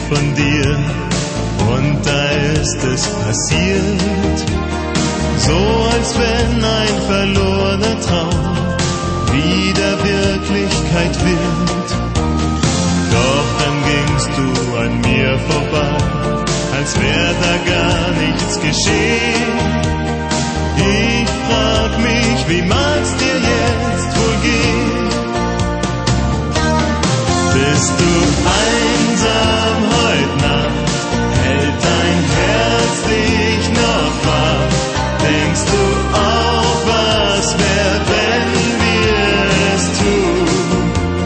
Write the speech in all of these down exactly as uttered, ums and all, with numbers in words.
von dir und da ist es passiert. So als wenn ein verlorener Traum wieder Wirklichkeit wird. Doch dann gingst du an mir vorbei, als wär da gar nichts geschehen. Ich frag mich, wie mag's dir jetzt wohl gehen? Bist du einsam heut Nacht? Hält dein Herz dich noch wach? Denkst du auch, was wär, wenn wir es tun?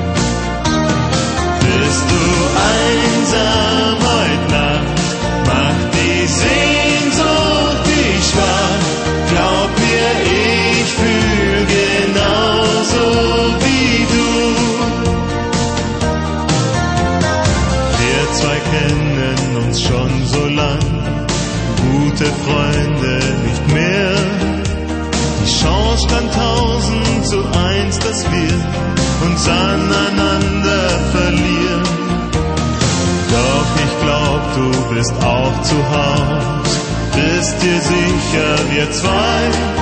Bist du einsam heut Nacht? Macht die Sehnsucht dich schwach? Glaub mir, ich fühl genauso wie du. Wir zwei kennen uns schon so lang, gute Freunde nicht mehr. Die Chance stand tausend zu eins, dass wir uns aneinander verlieren. Doch ich glaub, du bist auch zu Haus. Bist dir sicher, wir zwei,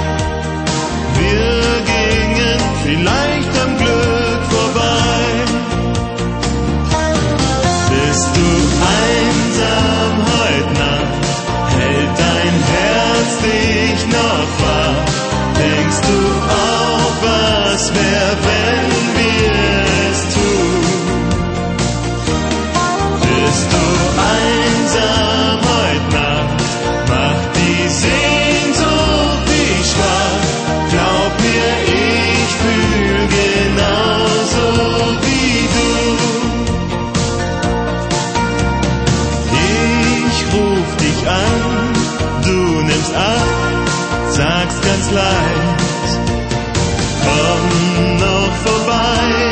wir gingen vielleicht am Glück vorbei. Bist du einsam heut Nacht? Hält dein Herz dich noch wach? Denkst du auch, was wär, wenn wir es tun? Bist du einsam heut Nacht? Macht die Sehnsucht dich schwach? Glaub mir, ich fühl genauso wie du. Ich ruf dich an, du nimmst ab, sagst ganz leicht, komm noch vorbei.